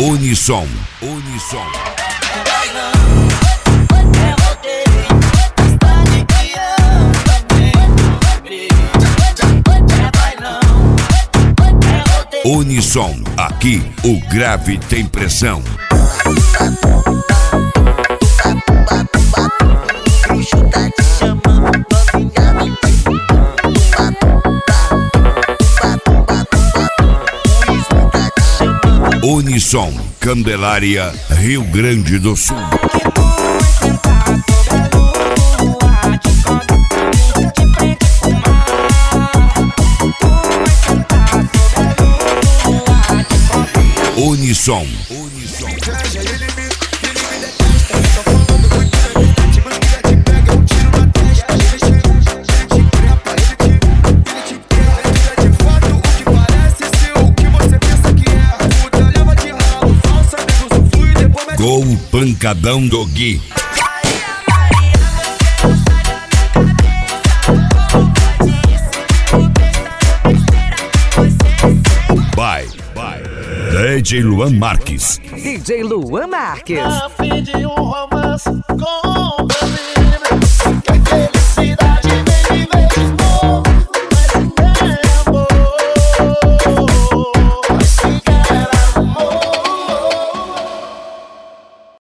Unissom. Unissom, aqui o grave tem pressão. Unissom, Candelária, Rio Grande do Sul. Unissom. Com o pancadão do Gui. Vai. DJ Luan Marques. DJ Luan Marques. A fim de um romance com